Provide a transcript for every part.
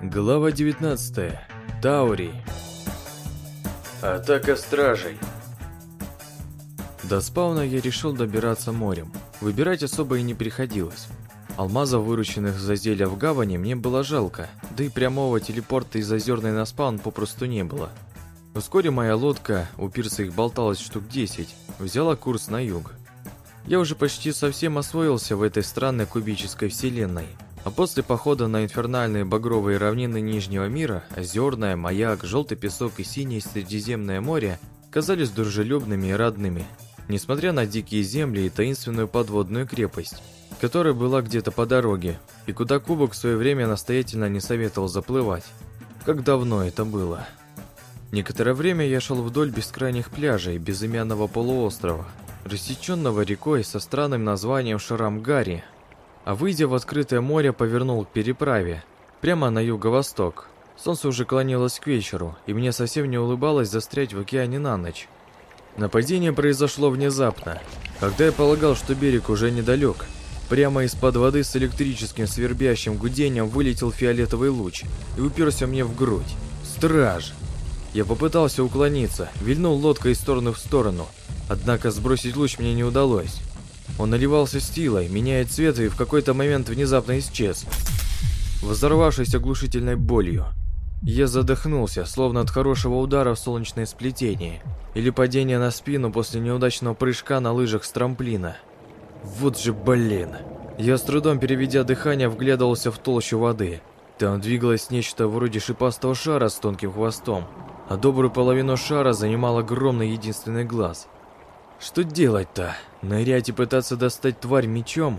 Глава 19. Таури. Атака стражей. До спауна я решил добираться морем. Выбирать особо и не приходилось. Алмазов, вырученных за зелья в гавани, мне было жалко, да и прямого телепорта из Озерной на спаун попросту не было. Вскоре моя лодка, у пирса их болталось штук 10, взяла курс на юг. Я уже почти совсем освоился в этой странной кубической вселенной. А после похода на инфернальные багровые равнины Нижнего мира, Озерное, Маяк, Желтый песок и Синее Средиземное море казались дружелюбными и родными, несмотря на дикие земли и таинственную подводную крепость, которая была где-то по дороге, и куда Кубок в свое время настоятельно не советовал заплывать. Как давно это было? Некоторое время я шел вдоль бескрайних пляжей безымянного полуострова, рассеченного рекой со странным названием Шарам-Гари, а выйдя в открытое море, повернул к переправе, прямо на юго-восток. Солнце уже клонилось к вечеру, и мне совсем не улыбалось застрять в океане на ночь. Нападение произошло внезапно. Когда я полагал, что берег уже недалек, прямо из-под воды с электрическим свербящим гудением вылетел фиолетовый луч и уперся мне в грудь. Страж! Я попытался уклониться, вильнул лодкой из стороны в сторону, однако сбросить луч мне не удалось. Он наливался силой, меняя цвет и в какой-то момент внезапно исчез, взорвавшись оглушительной болью. Я задохнулся, словно от хорошего удара в солнечное сплетение или падения на спину после неудачного прыжка на лыжах с трамплина. Вот же блин! Я с трудом, переведя дыхание, вглядывался в толщу воды. Там двигалось нечто вроде шипастого шара с тонким хвостом, а добрую половину шара занимал огромный единственный глаз. Что делать-то? Нырять и пытаться достать тварь мечом?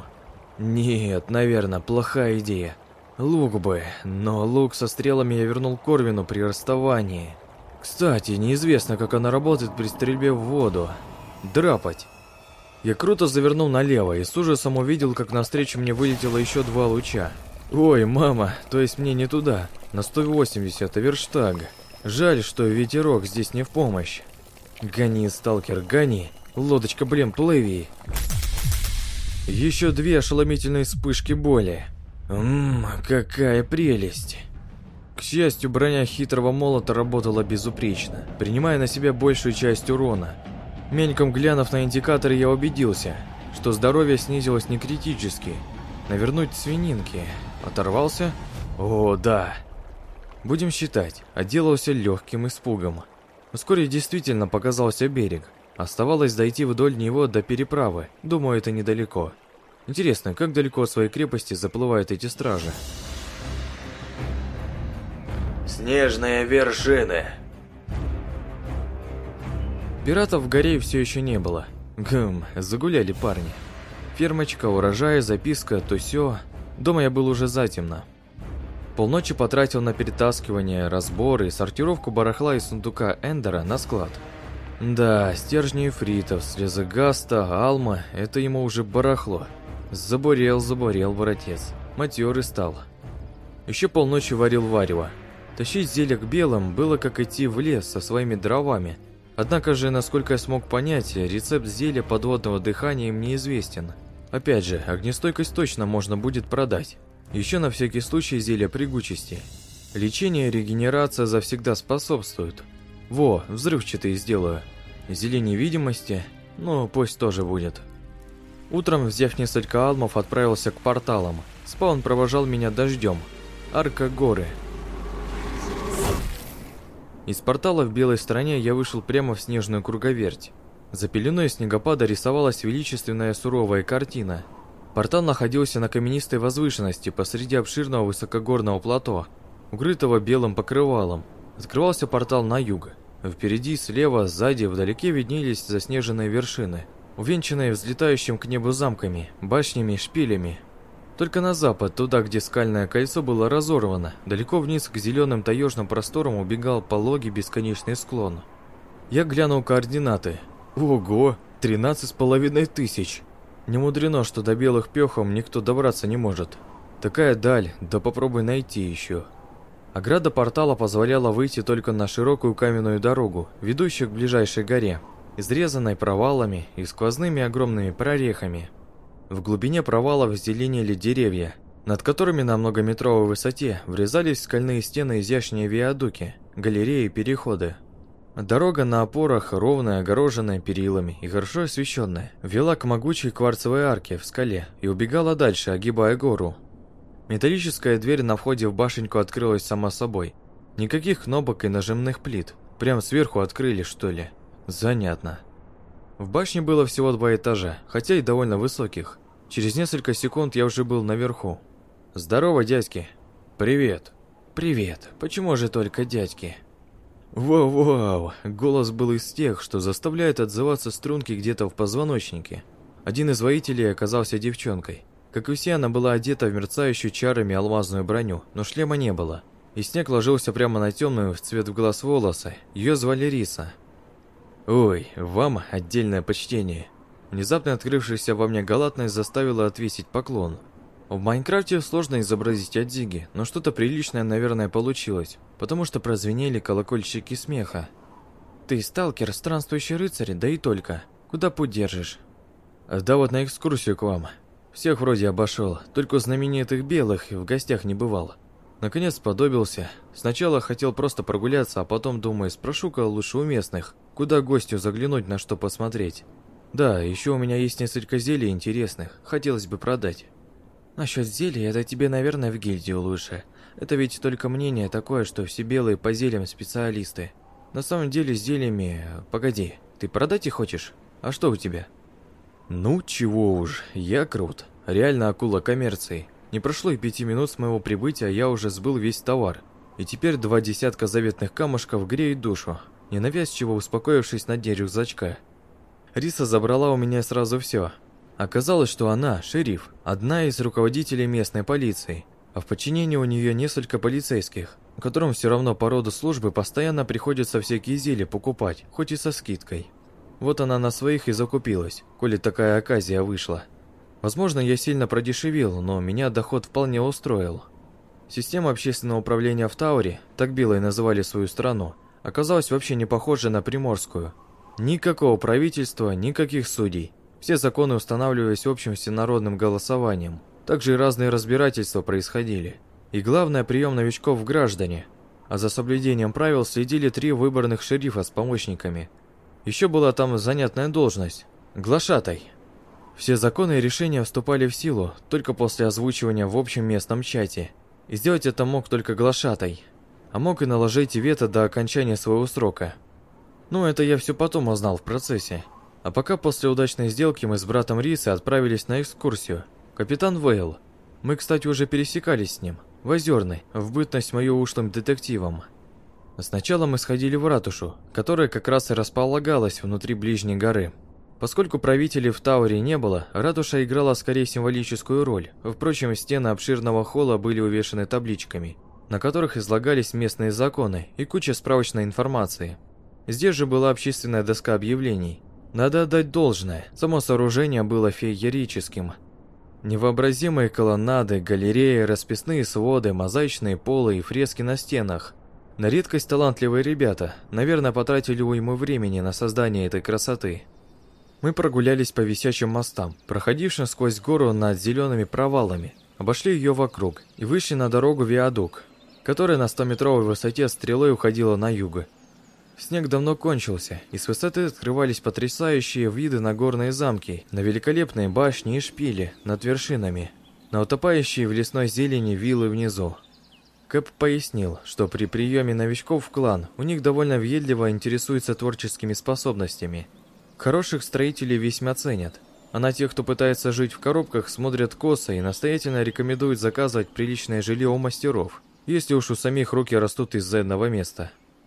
Нет, наверное, плохая идея. Лук бы, но лук со стрелами я вернул Корвину при расставании. Кстати, неизвестно, как она работает при стрельбе в воду. Драпать. Я круто завернул налево и с ужасом увидел, как навстречу мне вылетело еще 2 луча. Ой, мама, то есть мне не туда, на 180, а верштаг. Жаль, что ветерок здесь не в помощь. Гони, сталкер, гони. Лодочка, блин, плыви. Еще 2 ошеломительные вспышки боли. Какая прелесть. К счастью, броня хитрого молота работала безупречно, принимая на себя большую часть урона. Мельком глянув на индикаторы, я убедился, что здоровье снизилось не критически. Навернуть свининки. Оторвался? О, да. Будем считать, отделался легким испугом. Вскоре действительно показался берег. Оставалось дойти вдоль него до переправы. Думаю, это недалеко. Интересно, как далеко от своей крепости заплывают эти стражи? Снежные вершины. Пиратов в горе все еще не было. Загуляли парни. Фермочка, урожай, записка, то сё. Дома я был уже затемно. Полночи потратил на перетаскивание, разбор и сортировку барахла из сундука Эндера на склад. Да, стержни эфритов, срезы гаста, алма – это ему уже барахло. Забурел, братец. Матерый стал. Еще полночи варил варево. Тащить зелье к белым было как идти в лес со своими дровами. Однако же, насколько я смог понять, рецепт зелья подводного дыхания им неизвестен. Опять же, огнестойкость точно можно будет продать. Еще на всякий случай зелье прыгучести. Лечение и регенерация завсегда способствуют. Во, взрывчатые сделаю. Зелье невидимости, ну пусть тоже будет. Утром, взяв несколько алмов, отправился к порталам. Спаун провожал меня дождем. Арка горы. Из портала в белой стороне я вышел прямо в снежную круговерть. За пеленой снегопада рисовалась величественная суровая картина. Портал находился на каменистой возвышенности посреди обширного высокогорного плато, укрытого белым покрывалом. Открывался портал на юг. Впереди, слева, сзади, вдалеке виднелись заснеженные вершины, увенчанные взлетающим к небу замками, башнями и шпилями. Только на запад, туда, где скальное кольцо было разорвано, далеко вниз к зеленым таежным просторам убегал пологий бесконечный склон. Я глянул координаты. Ого, 13,5 тысяч. Не мудрено, что до белых пёхом никто добраться не может. Такая даль, да попробуй найти еще. Ограда портала позволяла выйти только на широкую каменную дорогу, ведущую к ближайшей горе, изрезанной провалами и сквозными огромными прорехами. В глубине провалов зеленели деревья, над которыми на многометровой высоте врезались в скальные стены изящные виадуки, галереи и переходы. Дорога на опорах, ровная, огороженная перилами и хорошо освещенная, вела к могучей кварцевой арке в скале и убегала дальше, огибая гору. Металлическая дверь на входе в башенку открылась сама собой. Никаких кнопок и нажимных плит. Прям сверху открыли, что ли. Занятно. В башне было всего 2 этажа, хотя и довольно высоких. Через несколько секунд я уже был наверху. «Здорово, дядьки!» «Привет!» «Привет! Почему же только дядьки?» «Вау-вау!» Голос был из тех, что заставляет отзываться струнки где-то в позвоночнике. Один из воителей оказался девчонкой. Как и все, она была одета в мерцающую чарами алмазную броню, но шлема не было. И снег ложился прямо на темную в цвет в глаз волосы. Ее звали Риса. «Ой, вам отдельное почтение!» Внезапно открывшаяся во мне галантность заставила отвесить поклон. В Майнкрафте сложно изобразить адзиги, но что-то приличное, наверное, получилось, потому что прозвенели колокольчики смеха. «Ты сталкер, странствующий рыцарь, да и только. Куда путь держишь?» «Да вот на экскурсию к вам. Всех вроде обошел, только знаменитых белых в гостях не бывал. Наконец сподобился. Сначала хотел просто прогуляться, а потом, думаю, спрошу-ка лучше у местных, куда гостю заглянуть, на что посмотреть. Да, еще у меня есть несколько зелий интересных, хотелось бы продать». «Насчет зелий, это тебе, наверное, в гильдию лучше. Это ведь только мнение такое, что все белые по зельям специалисты. На самом деле с зельями... Погоди, ты продать их хочешь? А что у тебя?» «Ну, чего уж, я крут. Реально акула коммерции. Не прошло и 5 минут с моего прибытия, я уже сбыл весь товар. И теперь 2 десятка заветных камушков греют душу, ненавязчиво успокоившись на дне рюкзачка. Риса забрала у меня сразу все. Оказалось, что она, шериф, одна из руководителей местной полиции, а в подчинении у нее несколько полицейских, которым все равно по роду службы постоянно приходится всякие зелья покупать, хоть и со скидкой. Вот она на своих и закупилась, коли такая оказия вышла. Возможно, я сильно продешевил, но меня доход вполне устроил. Система общественного управления в Тауре, так белые называли свою страну, оказалась вообще не похожа на приморскую. Никакого правительства, никаких судей. Все законы устанавливались общим всенародным голосованием. Также и разные разбирательства происходили. И главное, прием новичков в граждане. А за соблюдением правил следили 3 выборных шерифа с помощниками. Еще была там занятная должность – глашатай. Все законы и решения вступали в силу только после озвучивания в общем местном чате. И сделать это мог только глашатай. А мог и наложить вето до окончания своего срока. Ну, это я все потом узнал в процессе. А пока после удачной сделки мы с братом Рисы отправились на экскурсию. Капитан Вейл. Мы, кстати, уже пересекались с ним. В Озерной, в бытность мою ушлым детективом. Сначала мы сходили в ратушу, которая как раз и располагалась внутри ближней горы. Поскольку правителей в Тауре не было, ратуша играла скорее символическую роль. Впрочем, стены обширного холла были увешаны табличками, на которых излагались местные законы и куча справочной информации. Здесь же была общественная доска объявлений. Надо отдать должное, само сооружение было феерическим. Невообразимые колоннады, галереи, расписные своды, мозаичные полы и фрески на стенах. На редкость талантливые ребята, наверное, потратили уйму времени на создание этой красоты. Мы прогулялись по висячим мостам, проходившим сквозь гору над зелеными провалами, обошли ее вокруг и вышли на дорогу Виадук, которая на 100-метровой высоте стрелой уходила на юг. Снег давно кончился, и с высоты открывались потрясающие виды на горные замки, на великолепные башни и шпили над вершинами, на утопающие в лесной зелени виллы внизу. Кэп пояснил, что при приеме новичков в клан у них довольно въедливо интересуются творческими способностями. Хороших строителей весьма ценят, а на тех, кто пытается жить в коробках, смотрят косо и настоятельно рекомендуют заказывать приличное жилье у мастеров, если уж у самих руки растут из-за одного места.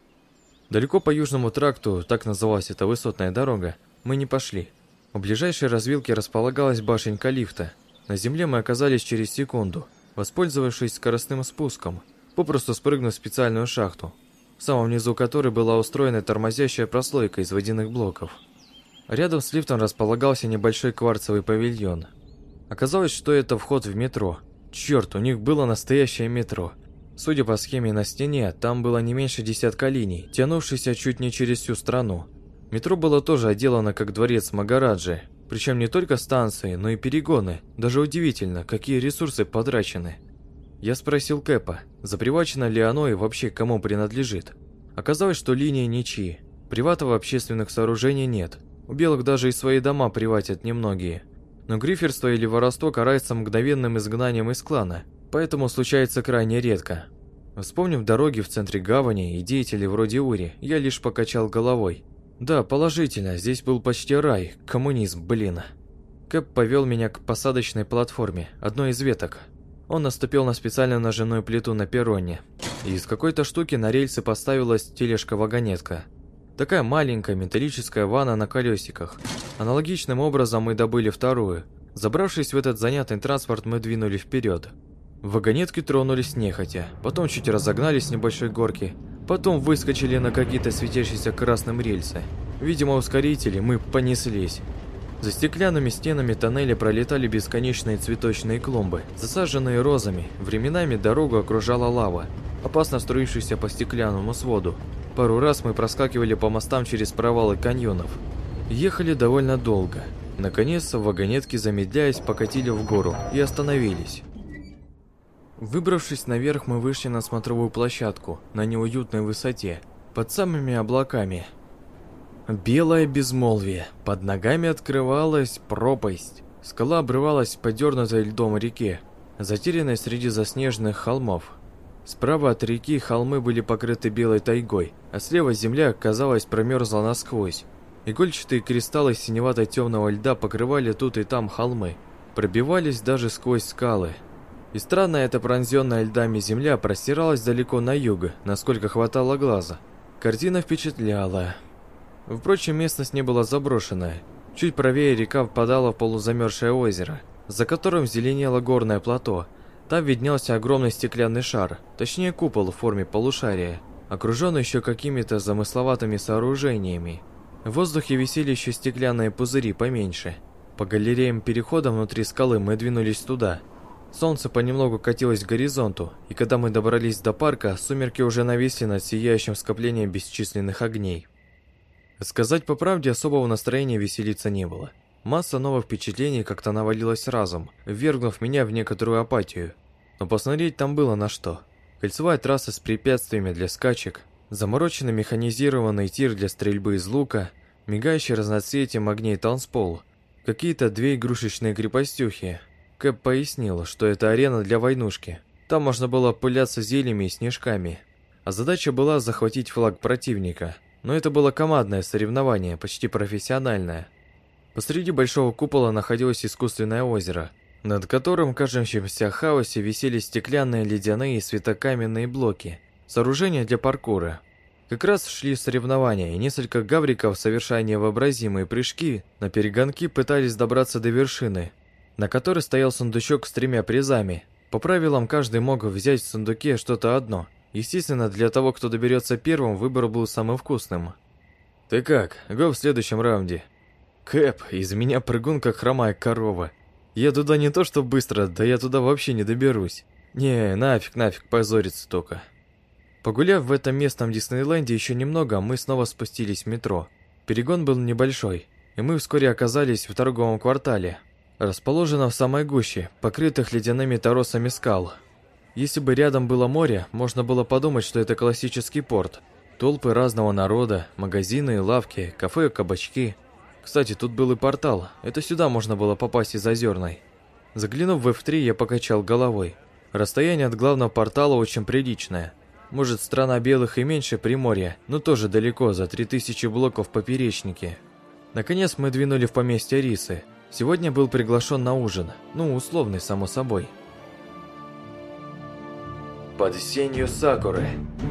Далеко по Южному тракту, так называлась эта высотная дорога, мы не пошли. У ближайшей развилки располагалась башенка лифта. На земле мы оказались через секунду, воспользовавшись скоростным спуском, попросту спрыгнув в специальную шахту, в самом низу которой была устроена тормозящая прослойка из водяных блоков. Рядом с лифтом располагался небольшой кварцевый павильон. Оказалось, что это вход в метро. Черт, у них было настоящее метро. Судя по схеме на стене, там было не меньше 10 линий, тянувшихся чуть не через всю страну. Метро было тоже отделано как дворец Магараджи. Причем не только станции, но и перегоны. Даже удивительно, какие ресурсы потрачены. Я спросил Кэпа, запривачено ли оно и вообще кому принадлежит. Оказалось, что линии ничьи. Приватов общественных сооружений нет. У белых даже и свои дома приватят немногие. Но гриферство или воровство карается мгновенным изгнанием из клана, поэтому случается крайне редко. Вспомнив дороги в центре гавани и деятелей вроде Ури, я лишь покачал головой. Да, положительно, здесь был почти рай, коммунизм, блин. Кэп повел меня к посадочной платформе, одной из веток. Он наступил на специально ножевную плиту на перроне, и из какой-то штуки на рельсы поставилась тележка-вагонетка. Такая маленькая металлическая ванна на колесиках. Аналогичным образом мы добыли вторую. Забравшись в этот занятный транспорт, мы двинули вперед. Вагонетки тронулись нехотя, потом чуть разогнались с небольшой горки, потом выскочили на какие-то светящиеся красным рельсы. Видимо, ускорители, мы понеслись. За стеклянными стенами тоннеля пролетали бесконечные цветочные клумбы, засаженные розами. Временами дорогу окружала лава, опасно струившаяся по стеклянному своду. Пару раз мы проскакивали по мостам через провалы каньонов. Ехали довольно долго. Наконец, вагонетки, замедляясь, покатили в гору и остановились. Выбравшись наверх, мы вышли на смотровую площадку на неуютной высоте, под самыми облаками. Белое безмолвие. Под ногами открывалась пропасть. Скала обрывалась в подернутой льдом реке, затерянной среди заснеженных холмов. Справа от реки холмы были покрыты белой тайгой, а слева земля, казалось, промерзла насквозь. Игольчатые кристаллы синевато-темного льда покрывали тут и там холмы, пробивались даже сквозь скалы. И странная эта пронзенная льдами земля простиралась далеко на юг, насколько хватало глаза. Картина впечатляла. Впрочем, местность не была заброшенная. Чуть правее река впадала в полузамерзшее озеро, за которым зеленело горное плато. Там виднелся огромный стеклянный шар, точнее купол в форме полушария, окруженный еще какими-то замысловатыми сооружениями. В воздухе висели еще стеклянные пузыри поменьше. По галереям-переходам внутри скалы мы двинулись туда. Солнце понемногу катилось к горизонту, и когда мы добрались до парка, сумерки уже нависли над сияющим скоплением бесчисленных огней. Сказать по правде, особого настроения веселиться не было. Масса новых впечатлений как-то навалилась разом, ввергнув меня в некоторую апатию. Но посмотреть там было на что. Кольцевая трасса с препятствиями для скачек, замороченный механизированный тир для стрельбы из лука, мигающий разноцветием огней танцпол, какие-то две игрушечные крепостюхи. Кэп пояснил, что это арена для войнушки. Там можно было пыляться зельями и снежками. А задача была захватить флаг противника. Но это было командное соревнование, почти профессиональное. Посреди большого купола находилось искусственное озеро, над которым в кажущемся хаосе висели стеклянные, ледяные и светокаменные блоки, сооружения для паркура. Как раз шли соревнования, и несколько гавриков, совершая невообразимые прыжки, на перегонки пытались добраться до вершины, на которой стоял сундучок с 3 призами. По правилам, каждый мог взять в сундуке что-то одно. Естественно, для того, кто доберется первым, выбор был самым вкусным. «Ты как? Го в следующем раунде». «Кэп, из меня прыгун, как хромая корова. Я туда не то что быстро, да я туда вообще не доберусь. Не, нафиг, позориться только». Погуляв в этом местном Диснейленде еще немного, мы снова спустились в метро. Перегон был небольшой, и мы вскоре оказались в торговом квартале, расположенном в самой гуще, покрытых ледяными торосами скал. Если бы рядом было море, можно было подумать, что это классический порт. Толпы разного народа, магазины, лавки, кафе, кабачки. Кстати, тут был и портал, это сюда можно было попасть из Озерной. Заглянув в F3, я покачал головой. Расстояние от главного портала очень приличное. Может, страна белых и меньше Приморья, но тоже далеко, за 3000 блоков в поперечнике. Наконец мы двинули в поместье Рисы. Сегодня был приглашен на ужин, условный, само собой. Под сенью сакуры.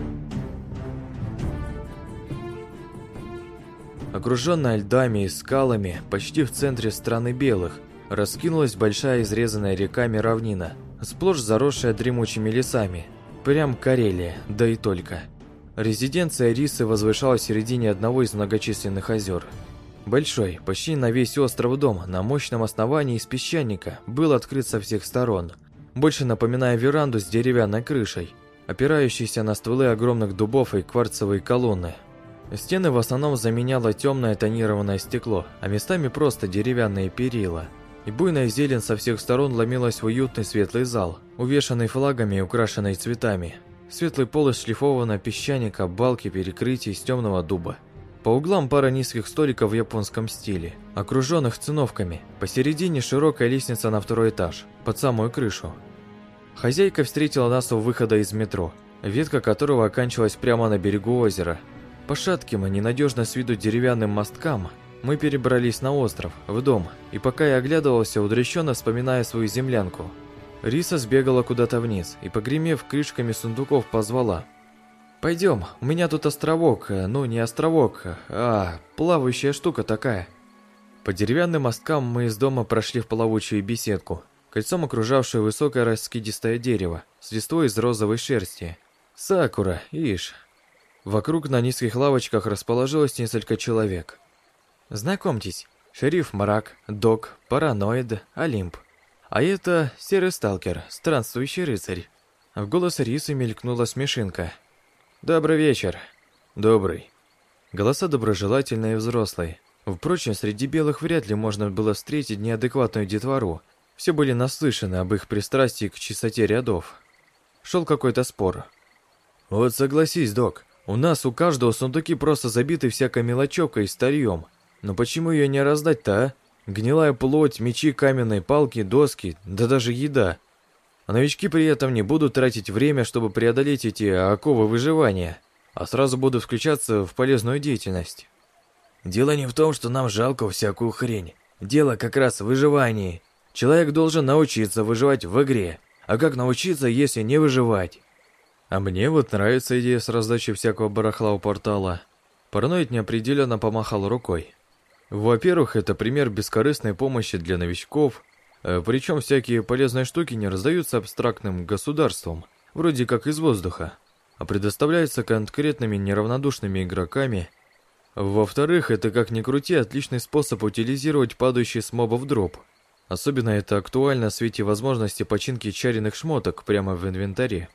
Окруженная льдами и скалами, почти в центре страны белых, раскинулась большая изрезанная реками равнина, сплошь заросшая дремучими лесами. Прям Карелия, да и только. Резиденция Рисы возвышалась в середине одного из многочисленных озер. Большой, почти на весь остров дом, на мощном основании из песчаника, был открыт со всех сторон, больше напоминая веранду с деревянной крышей, опирающейся на стволы огромных дубов и кварцевые колонны. Стены в основном заменяло темное тонированное стекло, а местами просто деревянные перила. И буйная зелень со всех сторон ломилась в уютный светлый зал, увешанный флагами и украшенный цветами. Светлый пол из шлифованного песчаника, балки, перекрытий из темного дуба. По углам пара низких столиков в японском стиле, окруженных циновками. Посередине широкая лестница на второй этаж, под самую крышу. Хозяйка встретила нас у выхода из метро, ветка которого оканчивалась прямо на берегу озера. По шатким и ненадежно с виду деревянным мосткам мы перебрались на остров, в дом, и пока я оглядывался, удрященно вспоминая свою землянку, Риса сбегала куда-то вниз и, погремев крышками сундуков, позвала: «Пойдем, у меня тут островок, ну не островок, а плавающая штука такая». По деревянным мосткам мы из дома прошли в плавучую беседку, кольцом окружавшую высокое раскидистое дерево с листвой из розовой шерсти. Сакура, ишь. Вокруг на низких лавочках расположилось несколько человек. Знакомьтесь, шериф Мрак, Док, Параноид, Олимп. А это серый сталкер, странствующий рыцарь. В голосе Рисы мелькнула смешинка. «Добрый вечер». «Добрый». Голоса доброжелательные и взрослые. Впрочем, среди белых вряд ли можно было встретить неадекватную детвору. Все были наслышаны об их пристрастии к чистоте рядов. Шел какой-то спор. «Вот согласись, Док, у нас у каждого сундуки просто забиты всякой мелочевкой и старьем. Но почему ее не раздать-то, а? Гнилая плоть, мечи, каменные палки, доски, да даже еда. А новички при этом не будут тратить время, чтобы преодолеть эти оковы выживания, а сразу будут включаться в полезную деятельность». «Дело не в том, что нам жалко всякую хрень. Дело как раз в выживании. Человек должен научиться выживать в игре. А как научиться, если не выживать?» А мне вот нравится идея с раздачей всякого барахла у портала. Параноид неопределенно помахал рукой. Во-первых, это пример бескорыстной помощи для новичков, причем всякие полезные штуки не раздаются абстрактным государством, вроде как из воздуха, а предоставляются конкретными неравнодушными игроками. Во-вторых, это как ни крути отличный способ утилизировать падающий с мобов дроп. Особенно это актуально в свете возможности починки чаренных шмоток прямо в инвентаре.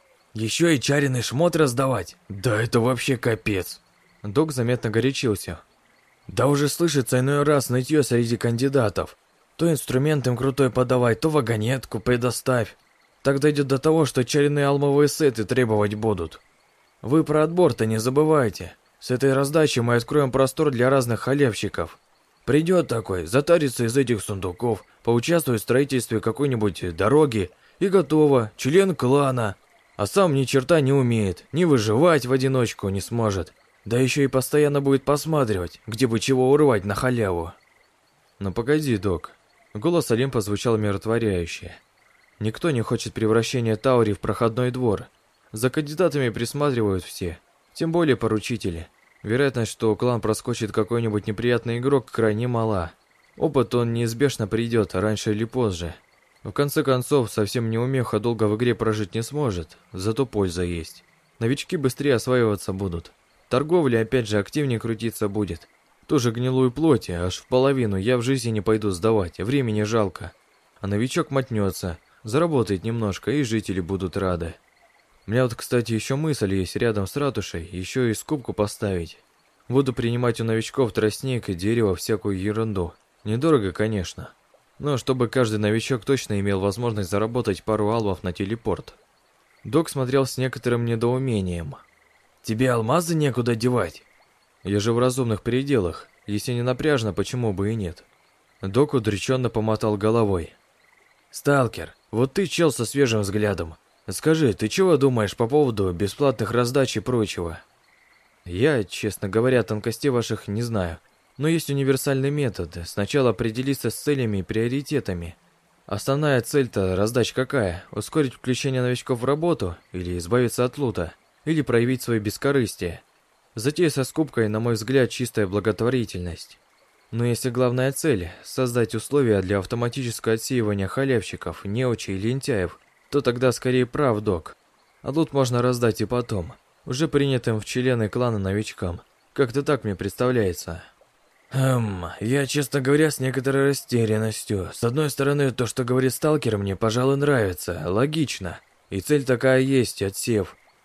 «Еще и чаренный шмот раздавать? Да это вообще капец!» Док заметно горячился. «Да уже слышится иной раз нытье среди кандидатов. То инструмент им крутой подавай, то вагонетку предоставь. Так дойдет до того, что чаренные алмовые сеты требовать будут. Вы про отбор-то не забывайте. С этой раздачей мы откроем простор для разных халявщиков. Придет такой, затарится из этих сундуков, поучаствует в строительстве какой-нибудь дороги, и готово, член клана. А сам ни черта не умеет, ни выживать в одиночку не сможет. Да еще и постоянно будет посматривать, где бы чего урвать на халяву». «Ну погоди, Док». Голос Олимпа звучал умиротворяюще. «Никто не хочет превращения Таури в проходной двор. За кандидатами присматривают все, тем более поручители. Вероятность, что клан проскочит какой-нибудь неприятный игрок, крайне мала. Опыт он неизбежно придет, раньше или позже. В конце концов, совсем неумеха долго в игре прожить не сможет, зато польза есть. Новички быстрее осваиваться будут. Торговля опять же активнее крутиться будет. Тоже гнилую плоть, аж в половину я в жизни не пойду сдавать, времени жалко. А новичок мотнется, заработает немножко, и жители будут рады. У меня вот, кстати, еще мысль есть рядом с ратушей, еще и скупку поставить. Буду принимать у новичков тростник и дерево, всякую ерунду. Недорого, конечно. Но чтобы каждый новичок точно имел возможность заработать пару алвов на телепорт. Док смотрел с некоторым недоумением. «Тебе алмазы некуда девать?» «Я же в разумных пределах. Если не напряжно, почему бы и нет?» Док удрученно помотал головой. «Сталкер, вот ты чел со свежим взглядом. Скажи, ты чего думаешь по поводу бесплатных раздач и прочего?» «Я, честно говоря, тонкостей ваших не знаю. Но есть универсальный метод. Сначала определиться с целями и приоритетами. Основная цель-то раздач какая? Ускорить включение новичков в работу? Или избавиться от лута? Или проявить свое бескорыстие? Затея со скупкой, на мой взгляд, чистая благотворительность. Но если главная цель – создать условия для автоматического отсеивания халявщиков, неучей и лентяев, то тогда скорее прав Док. А лут можно раздать и потом, уже принятым в члены клана новичкам. Как-то так мне представляется. Я, честно говоря, с некоторой растерянностью. С одной стороны, то, что говорит сталкер, мне, пожалуй, нравится, логично. И цель такая есть, отсев.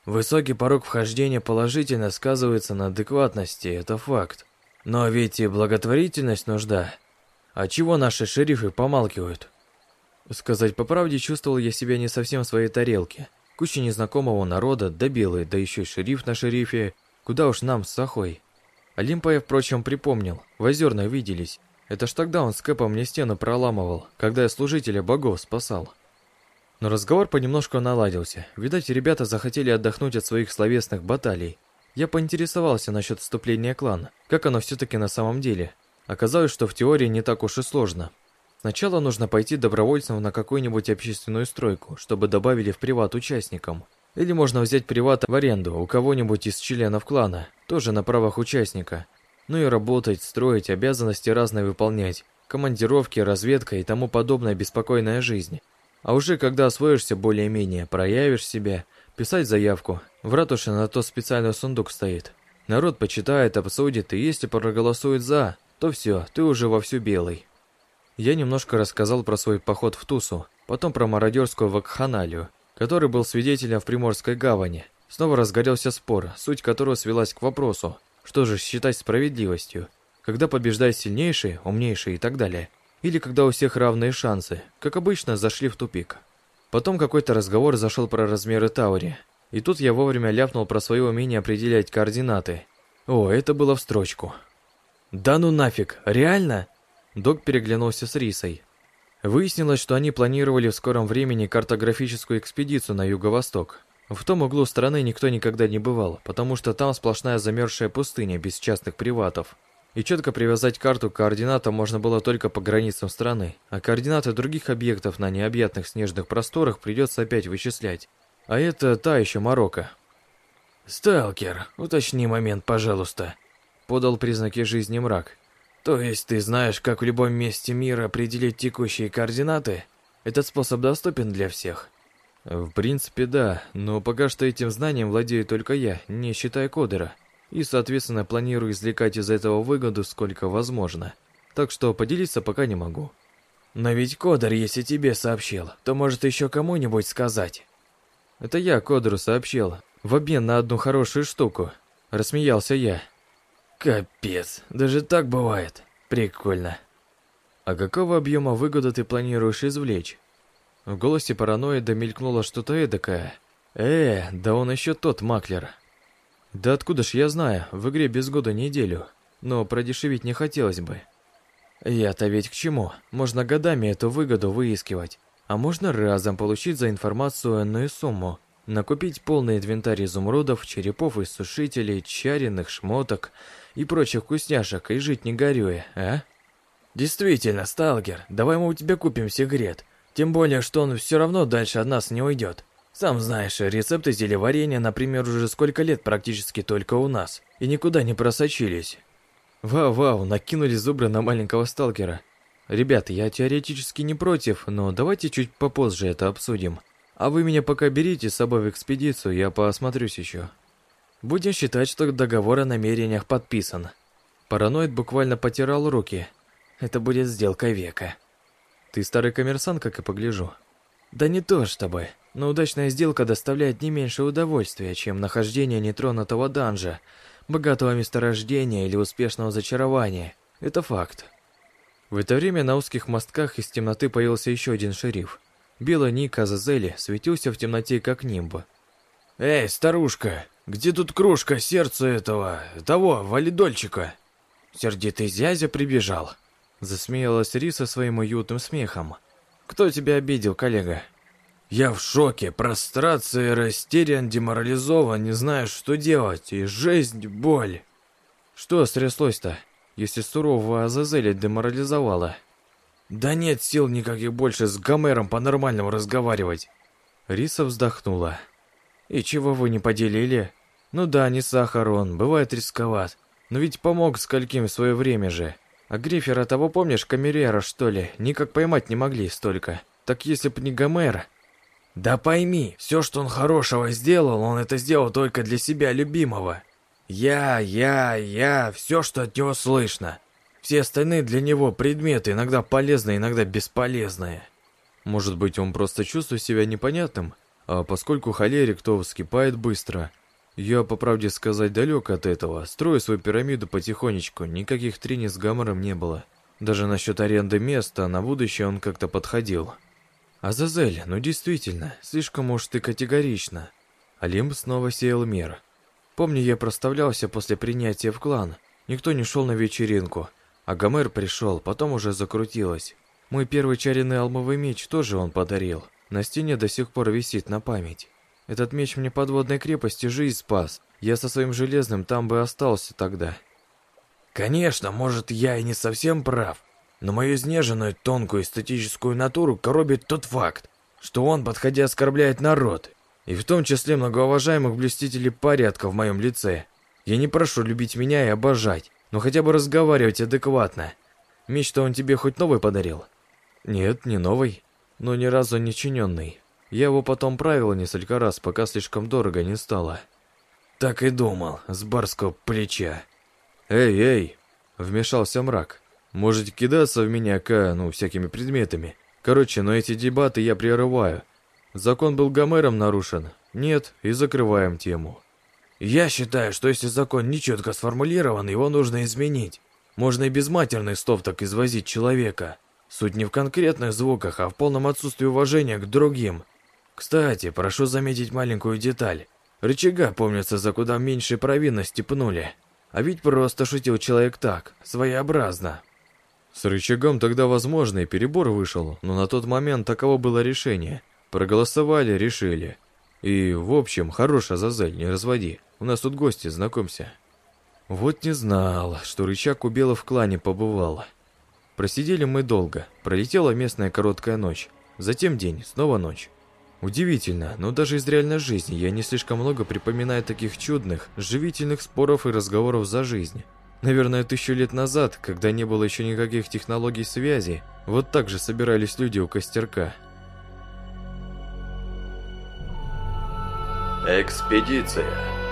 Высокий порог вхождения положительно сказывается на адекватности, это факт. Но ведь и благотворительность нужда. А чего наши шерифы помалкивают? Сказать по правде, чувствовал я себя не совсем в своей тарелке. Куча незнакомого народа, да белый, да еще и шериф на шерифе. Куда уж нам с Сахой. Олимпа я, впрочем, припомнил. В Озерной виделись. Это ж тогда он с Кэпом мне стену проламывал, когда я служителя богов спасал. Но разговор понемножку наладился. Видать, ребята захотели отдохнуть от своих словесных баталий. Я поинтересовался насчет вступления клана, как оно все-таки на самом деле. Оказалось, что в теории не так уж и сложно. Сначала нужно пойти добровольцем на какую-нибудь общественную стройку, чтобы добавили в приват участникам. Или можно взять приват в аренду у кого-нибудь из членов клана, тоже на правах участника. Ну и работать, строить, обязанности разные выполнять. Командировки, разведка и тому подобная беспокойная жизнь. А уже когда освоишься более-менее, проявишь себя, писать заявку. В ратуше на то специальный сундук стоит. Народ почитает, обсудит, и если проголосует «за», то все, ты уже вовсю белый. Я немножко рассказал про свой поход в Тусу, потом про мародерскую вакханалию, который был свидетелем в Приморской гавани. Снова разгорелся спор, суть которого свелась к вопросу, что же считать справедливостью, когда побеждает сильнейший, умнейший и так далее, или когда у всех равные шансы, как обычно, зашли в тупик. Потом какой-то разговор зашел про размеры Таури, и тут я вовремя ляпнул про свое умение определять координаты. О, это было в строчку. «Да ну нафиг, реально?» Док переглянулся с Рисой. Выяснилось, что они планировали в скором времени картографическую экспедицию на юго-восток. В том углу страны никто никогда не бывал, потому что там сплошная замерзшая пустыня без частных приватов. И четко привязать карту к координатам можно было только по границам страны, а координаты других объектов на необъятных снежных просторах придется опять вычислять. А это та еще морока. «Сталкер, уточни момент, пожалуйста», — подал признаки жизни мрак. «То есть ты знаешь, как в любом месте мира определить текущие координаты? Этот способ доступен для всех?» «В принципе, да, но пока что этим знанием владею только я, не считая кодера. И, соответственно, планирую извлекать из этого выгоду сколько возможно. Так что поделиться пока не могу». «Но ведь кодер, если тебе сообщил, то может еще кому-нибудь сказать». «Это я кодеру сообщил, в обмен на одну хорошую штуку», — рассмеялся я. «Капец, даже так бывает. Прикольно». «А какого объема выгоды ты планируешь извлечь?» В голосе параноида мелькнуло что-то эдакое. Да он еще тот маклер. «Да откуда ж я знаю, в игре без года неделю, но продешевить не хотелось бы». «Я-то ведь к чему? Можно годами эту выгоду выискивать, а можно разом получить за информацию энную сумму, накупить полный инвентарь изумрудов, черепов из сушителей, чаренных шмоток и прочих вкусняшек и жить не горюя, а?» «Действительно, сталкер, давай мы у тебя купим секрет, тем более, что он все равно дальше от нас не уйдет. Сам знаешь, рецепты зелеварения, например, уже сколько лет практически только у нас, и никуда не просочились». Вау, накинули зубры на маленького сталкера. «Ребята, я теоретически не против, но давайте чуть попозже это обсудим. А вы меня пока берите с собой в экспедицию, я поосмотрюсь еще». Будем считать, что договор о намерениях подписан. Параноид буквально потирал руки. Это будет сделка века. Ты старый коммерсант, как и погляжу. Да не то чтобы, но удачная сделка доставляет не меньше удовольствия, чем нахождение нетронутого данжа, богатого месторождения или успешного зачарования. Это факт. В это время на узких мостках из темноты появился еще один шериф. Белый ник Азазели светился в темноте, как нимб. «Эй, старушка, где тут кружка сердца того, валидольчика?» «Сердитый зязя прибежал», — засмеялась Риса своим уютным смехом. «Кто тебя обидел, коллега?» «Я в шоке, прострация, растерян, деморализован, не знаю, что делать, и жизнь, боль». «Что стряслось-то, если сурового Азазеля деморализовала?» «Да нет сил никаких больше с Гомером по-нормальному разговаривать». Риса вздохнула. «И чего вы не поделили? Ну да, не сахар он, бывает рисковат. Но ведь помог скольким в свое время же. А Грифера того, помнишь, камерера, что ли, никак поймать не могли столько. Так если б не Гомер...» «Да пойми, все, что он хорошего сделал, он это сделал только для себя любимого. Я, все, что от него слышно. Все остальные для него предметы, иногда полезные, иногда бесполезные». «Может быть, он просто чувствует себя непонятным? А поскольку холерик, то вскипает быстро. Я, по правде сказать, далек от этого. Строю свою пирамиду потихонечку, никаких трений с Гомером не было. Даже насчет аренды места на будущее он как-то подходил. Азазель, ну действительно, слишком уж ты категорично. Олимп снова сеял мир. Помню, я проставлялся после принятия в клан. Никто не шел на вечеринку. А Гомер пришел, потом уже закрутилось. Мой первый чаренный алмовый меч тоже он подарил. На стене до сих пор висит на память. Этот меч мне подводной крепости жизнь спас. Я со своим железным там бы остался тогда. Конечно, может, я и не совсем прав, но мою изнеженную, тонкую эстетическую натуру коробит тот факт, что он, подходя, оскорбляет народ, и в том числе многоуважаемых блюстителей порядка в моем лице. Я не прошу любить меня и обожать, но хотя бы разговаривать адекватно. Меч-то он тебе хоть новый подарил? Нет, не новый, но ни разу не чиненный. Я его потом правил несколько раз, пока слишком дорого не стало. Так и думал, с барского плеча. Эй, вмешался мрак. Можете кидаться в меня, всякими предметами. Короче, но эти дебаты я прерываю. Закон был Гомером нарушен? Нет, и закрываем тему. Я считаю, что если закон нечетко сформулирован, его нужно изменить. Можно и без матерных слов так извозить человека. Суть не в конкретных звуках, а в полном отсутствии уважения к другим. Кстати, прошу заметить маленькую деталь. Рычага, помнится, за куда меньшей провинности пнули. А ведь просто шутил человек так, своеобразно. С рычагом тогда, возможно, и перебор вышел, но на тот момент таково было решение. Проголосовали, решили. И, в общем, хорош, Азазель, не разводи. У нас тут гости, знакомься. Вот не знал, что рычаг у Бела в клане побывал. Просидели мы долго, пролетела местная короткая ночь. Затем день, снова ночь. Удивительно, но даже из реальной жизни я не слишком много припоминаю таких чудных, живительных споров и разговоров за жизнь. Наверное, 1000 лет назад, когда не было еще никаких технологий связи, вот так же собирались люди у костерка. Экспедиция.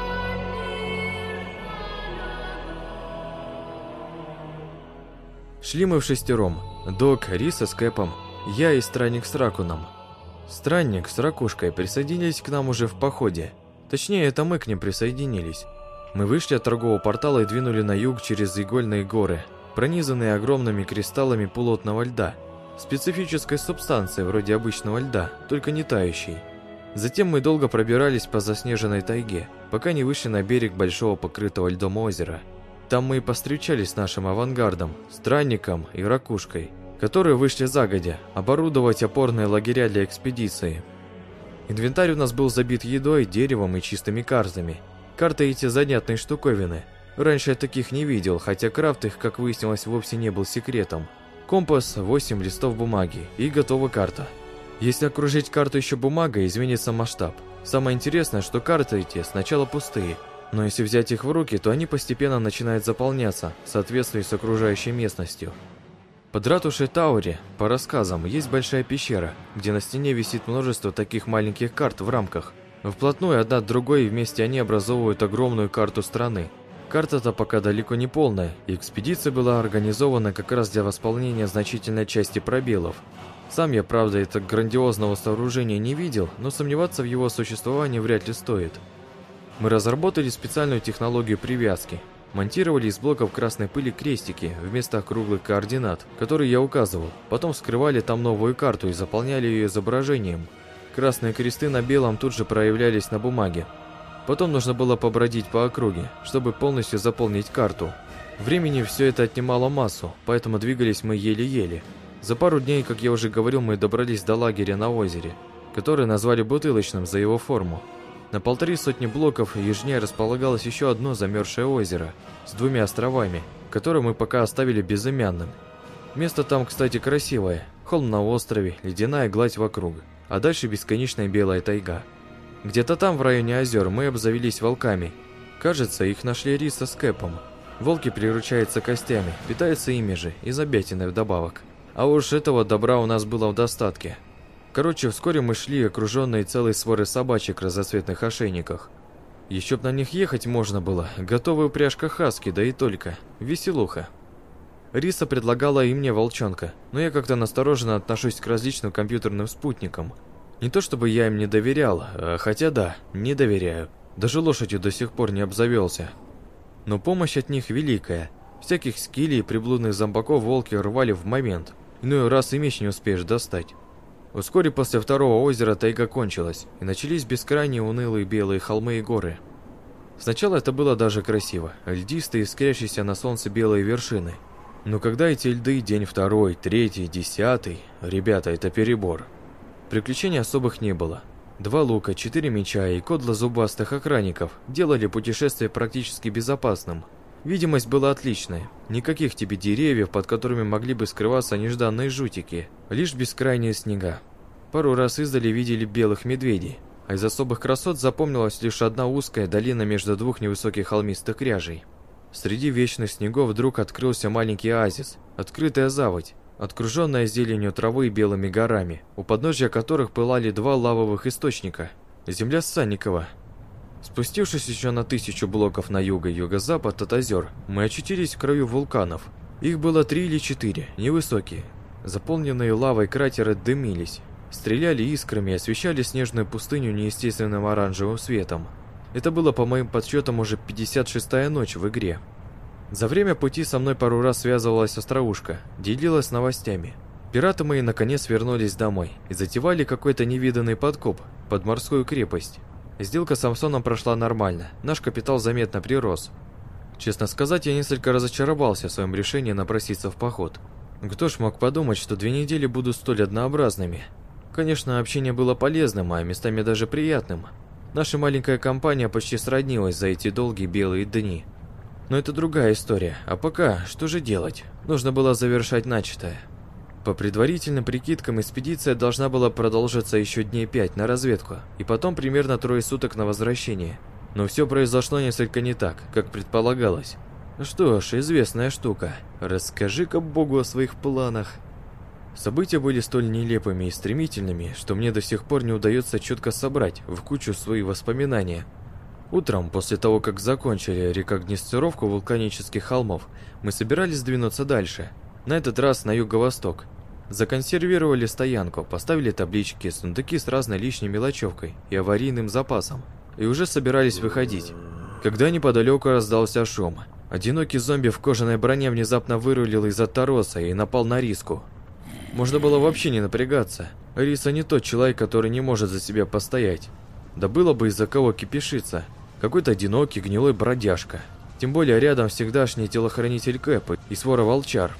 Шли мы вшестером. Док, Риса с Кэпом, я и странник с Ракуном. Странник с Ракушкой присоединились к нам уже в походе. Точнее, это мы к ним присоединились. Мы вышли от торгового портала и двинули на юг через игольные горы, пронизанные огромными кристаллами плотного льда, специфической субстанции вроде обычного льда, только не тающей. Затем мы долго пробирались по заснеженной тайге, пока не вышли на берег большого покрытого льдом озера. Там мы и повстречались с нашим авангардом, странником и Ракушкой, которые вышли загодя оборудовать опорные лагеря для экспедиции. Инвентарь у нас был забит едой, деревом и чистыми картами. Карты эти занятные штуковины. Раньше я таких не видел, хотя крафт их, как выяснилось, вовсе не был секретом. Компас, 8 листов бумаги и готова карта. Если окружить карту еще бумагой, изменится масштаб. Самое интересное, что карты эти сначала пустые, но если взять их в руки, то они постепенно начинают заполняться в соответствии с окружающей местностью. Под ратушей Таури, по рассказам, есть большая пещера, где на стене висит множество таких маленьких карт в рамках. Вплотную одна к другой, и вместе они образовывают огромную карту страны. Карта-то пока далеко не полная, и экспедиция была организована как раз для восполнения значительной части пробелов. Сам я, правда, этого грандиозного сооружения не видел, но сомневаться в его существовании вряд ли стоит. Мы разработали специальную технологию привязки. Монтировали из блоков красной пыли крестики в местах круглых координат, которые я указывал. Потом вскрывали там новую карту и заполняли ее изображением. Красные кресты на белом тут же проявлялись на бумаге. Потом нужно было побродить по округе, чтобы полностью заполнить карту. Времени все это отнимало массу, поэтому двигались мы еле-еле. За пару дней, как я уже говорил, мы добрались до лагеря на озере, который назвали бутылочным за его форму. На 150 блоков южнее располагалось еще одно замерзшее озеро с 2 островами, которые мы пока оставили безымянным. Место там, кстати, красивое. Холм на острове, ледяная гладь вокруг, а дальше бесконечная белая тайга. Где-то там, в районе озер, мы обзавелись волками. Кажется, их нашли Риса с Кэпом. Волки приручаются костями, питаются ими же и забятиной вдобавок. А уж этого добра у нас было в достатке. Короче, вскоре мы шли, окруженные целой сворой собачек в разноцветных ошейниках. Еще б на них ехать можно было, готовая упряжка хаски, да и только. Веселуха. Риса предлагала и мне волчонка, но я как-то настороженно отношусь к различным компьютерным спутникам. Не то чтобы я им не доверял, хотя да, не доверяю. Даже лошадью до сих пор не обзавелся. Но помощь от них великая. Всяких скилей и приблудных зомбаков волки рвали в момент. Иной раз и меч не успеешь достать. Вскоре после второго озера тайга кончилась, и начались бескрайние унылые белые холмы и горы. Сначала это было даже красиво, льдистые, искрящиеся на солнце белые вершины. Но когда эти льды день второй, третий, 10, ребята, это перебор. Приключений особых не было. 2 лука, 4 меча и кодла зубастых охранников делали путешествие практически безопасным. Видимость была отличная. Никаких тебе деревьев, под которыми могли бы скрываться нежданные жутики. Лишь бескрайние снега. Пару раз издали видели белых медведей. А из особых красот запомнилась лишь одна узкая долина между 2 невысоких холмистых кряжей. Среди вечных снегов вдруг открылся маленький оазис. Открытая заводь, окруженная зеленью травы и белыми горами, у подножья которых пылали 2 лавовых источника. Земля Санникова. Спустившись еще на 1000 блоков на юго и юго-запад от озер, мы очутились в краю вулканов. Их было 3 или 4, невысокие. Заполненные лавой кратеры дымились, стреляли искрами и освещали снежную пустыню неестественным оранжевым светом. Это было, по моим подсчетам, уже 56-я ночь в игре. За время пути со мной пару раз связывалась остроушка, делилась новостями. Пираты мои наконец вернулись домой и затевали какой-то невиданный подкоп под морскую крепость. Сделка с Самсоном прошла нормально, наш капитал заметно прирос. Честно сказать, я несколько разочаровался в своем решении напроситься в поход. Кто ж мог подумать, что 2 недели будут столь однообразными? Конечно, общение было полезным, а местами даже приятным. Наша маленькая компания почти сроднилась за эти долгие белые дни. Но это другая история, а пока, что же делать? Нужно было завершать начатое. По предварительным прикидкам, экспедиция должна была продолжиться еще дней 5 на разведку, и потом примерно 3 суток на возвращение. Но все произошло несколько не так, как предполагалось. Что ж, известная штука. Расскажи-ка Богу о своих планах. События были столь нелепыми и стремительными, что мне до сих пор не удается четко собрать в кучу свои воспоминания. Утром, после того, как закончили рекогносцировку вулканических холмов, мы собирались двинуться дальше. На этот раз на юго-восток. Законсервировали стоянку, поставили таблички, сундуки с разной лишней мелочевкой и аварийным запасом. И уже собирались выходить. Когда неподалеку раздался шум. Одинокий зомби в кожаной броне внезапно вырулил из-за тороса и напал на Риску. Можно было вообще не напрягаться. Риса не тот человек, который не может за себя постоять. Да было бы из-за кого кипишиться. Какой-то одинокий гнилой бродяжка. Тем более рядом всегдашний телохранитель Кэп и свора волчар.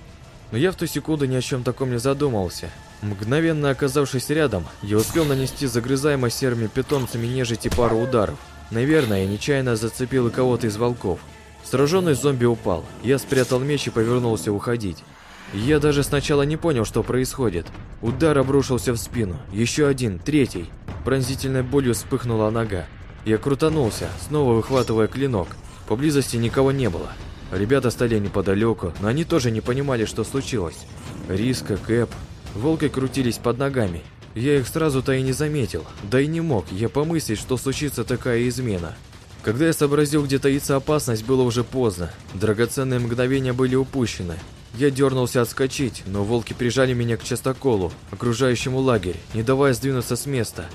Но я в ту секунду ни о чем таком не задумывался. Мгновенно оказавшись рядом, я успел нанести загрызаемо серыми питомцами нежити пару ударов. Наверное, я нечаянно зацепил и кого-то из волков. Сраженный зомби упал. Я спрятал меч и повернулся уходить. Я даже сначала не понял, что происходит. Удар обрушился в спину. Еще один, третий. Пронзительной болью вспыхнула нога. Я крутанулся, снова выхватывая клинок. Поблизости никого не было. Ребята стояли неподалеку, но они тоже не понимали, что случилось. Риска, Кэп, волки крутились под ногами. Я их сразу-то и не заметил. Да и не мог я помыслить, что случится такая измена. Когда я сообразил, где таится опасность, было уже поздно. Драгоценные мгновения были упущены. Я дернулся отскочить, но волки прижали меня к частоколу, окружающему лагерь, не давая сдвинуться с места.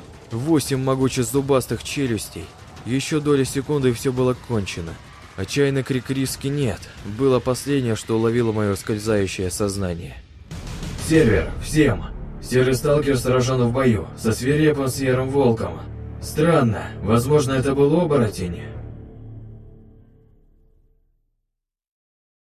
8 могучих зубастых челюстей. Еще доля секунды, и все было кончено. Отчаянный крик Риски «нет» было последнее, что уловило мое скользающее сознание. Сервер, всем! Серый сталкер сражен в бою со свирепым серым волком. Странно, возможно, это был оборотень.